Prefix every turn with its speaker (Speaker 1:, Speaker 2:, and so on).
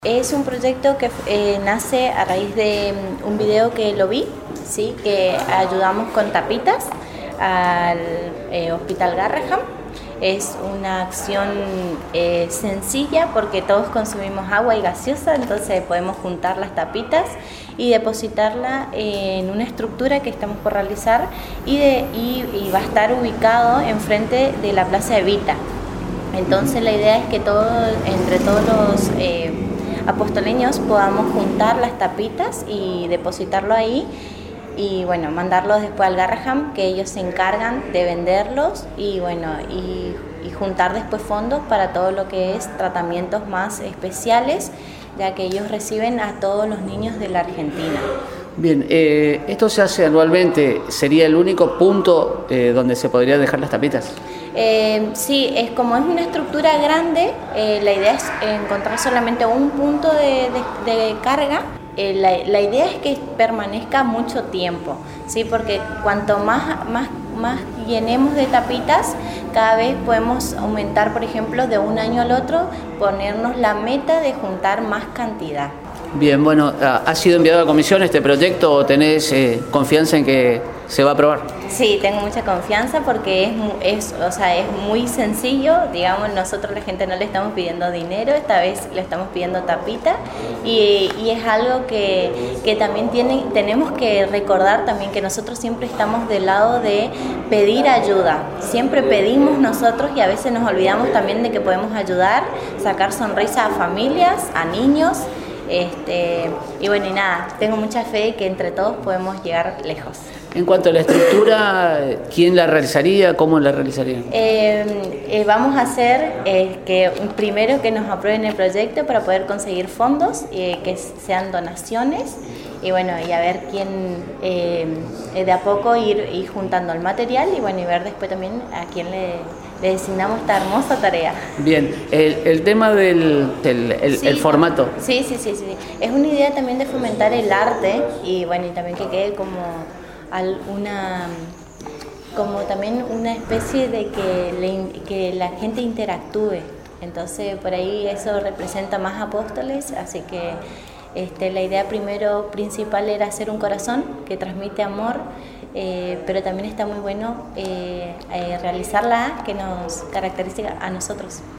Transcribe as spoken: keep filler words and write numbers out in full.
Speaker 1: Es un proyecto que eh, nace a raíz de un video que lo vi, ¿sí? Que ayudamos con tapitas al eh, Hospital Garrahan. Es una acción eh, sencilla porque todos consumimos agua y gaseosa, entonces podemos juntar las tapitas y depositarla en una estructura que estamos por realizar y, de, y, y va a estar ubicado enfrente de la Plaza Evita. Entonces la idea es que todo, entre todos los eh, apostoleños podamos juntar las tapitas y depositarlo ahí y bueno, mandarlos después al Garrahan, que ellos se encargan de venderlos y bueno, y, y juntar después fondos para todo lo que es tratamientos más especiales, ya que ellos reciben a todos los niños de la Argentina.
Speaker 2: Bien, eh, esto se hace anualmente, ¿sería el único punto eh, donde se podría dejar las tapitas?
Speaker 1: Eh, sí, es como es una estructura grande, eh, la idea es encontrar solamente un punto de, de, de carga. Eh, la, la idea es que permanezca mucho tiempo, ¿sí? Porque cuanto más, más, más llenemos de tapitas, cada vez podemos aumentar, por ejemplo, de un año al otro, ponernos la meta de juntar más cantidad.
Speaker 2: Bien, bueno, ¿ha sido enviado a comisión este proyecto o tenés eh, confianza en que se va a aprobar?
Speaker 1: Sí, tengo mucha confianza porque es, es, o sea, es muy sencillo, digamos, nosotros la gente no le estamos pidiendo dinero, esta vez le estamos pidiendo tapita y, y es algo que, que también tiene, tenemos que recordar también que nosotros siempre estamos del lado de pedir ayuda, siempre pedimos nosotros y a veces nos olvidamos también de que podemos ayudar, sacar sonrisas a familias, a niños. Este, y bueno, y nada, tengo mucha fe que entre todos podemos llegar lejos.
Speaker 2: En cuanto a la estructura, ¿quién la realizaría? ¿Cómo la realizaría?
Speaker 1: Eh, eh, vamos a hacer eh, que primero que nos aprueben el proyecto para poder conseguir fondos, eh, que sean donaciones y bueno, y a ver quién eh, de a poco ir, ir juntando el material y bueno, y ver después también a quién le, le designamos esta hermosa tarea.
Speaker 2: Bien, el, el tema del el, el,
Speaker 1: sí,
Speaker 2: el formato.
Speaker 1: Sí, sí, sí, sí. Es una idea también de fomentar el arte y bueno, y también que quede como una como también una especie de que, le, que la gente interactúe, entonces por ahí eso representa más apóstoles, así que este, la idea primero principal era hacer un corazón que transmite amor, eh, pero también está muy bueno eh, eh, realizarla que nos caracteriza a nosotros.